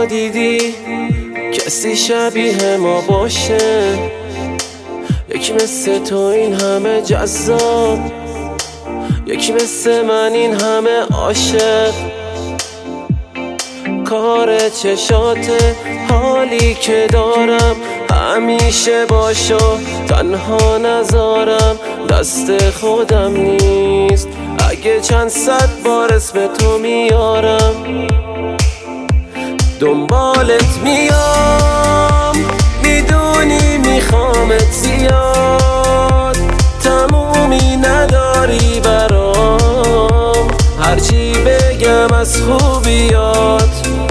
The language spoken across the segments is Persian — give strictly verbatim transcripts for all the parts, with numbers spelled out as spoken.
تا دیدی کسی شبیه ما باشه، یکی مثل تو این همه جذاب، یکی مثل من این همه عاشق. کار چشاته حالی که دارم، همیشه باشو تنها نذارم، دست خودم نیست اگه چند صد بار اسم تو میارم. دنبالت میام میدونی میخوامت زیاد، تمومی نداری برام، هرچی بگم از خوبیات.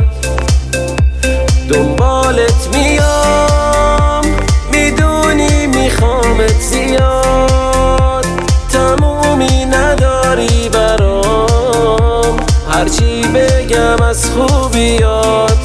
دنبالت میام میدونی میخوامت زیاد، تمومی نداری برام، هرچی بگم از خوبیات.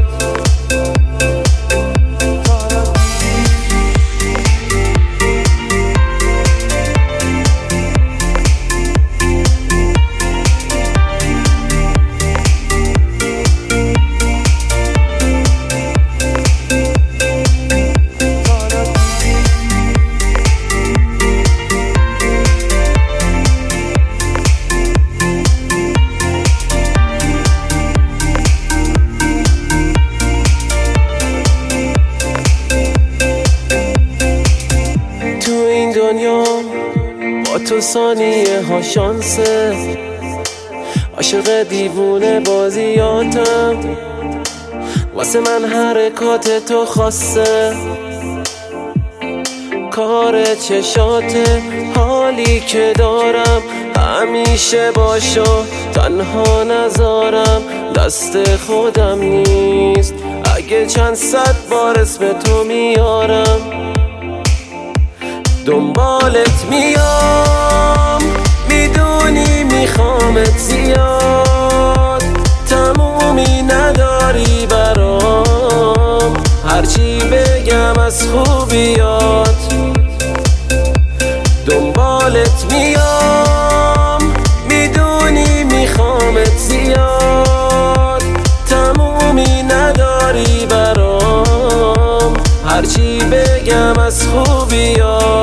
دنیا با تو ثانیه ها شانسه، عاشق دیوونه بازیاتم، واسه من حرکات تو خاصه. کار چشاته حالی که دارم، همیشه باشو تنها نذارم، دست خودم نیست اگه چند صد بار اسم تو میارم. دنبالت میام میدونی میخوامت زیاد، تمومی نداری برام، هرچی بگم از خوبیات. دنبالت میام میدونی میخوامت زیاد، تمومی نداری برام، هرچی بگم از خوبیات.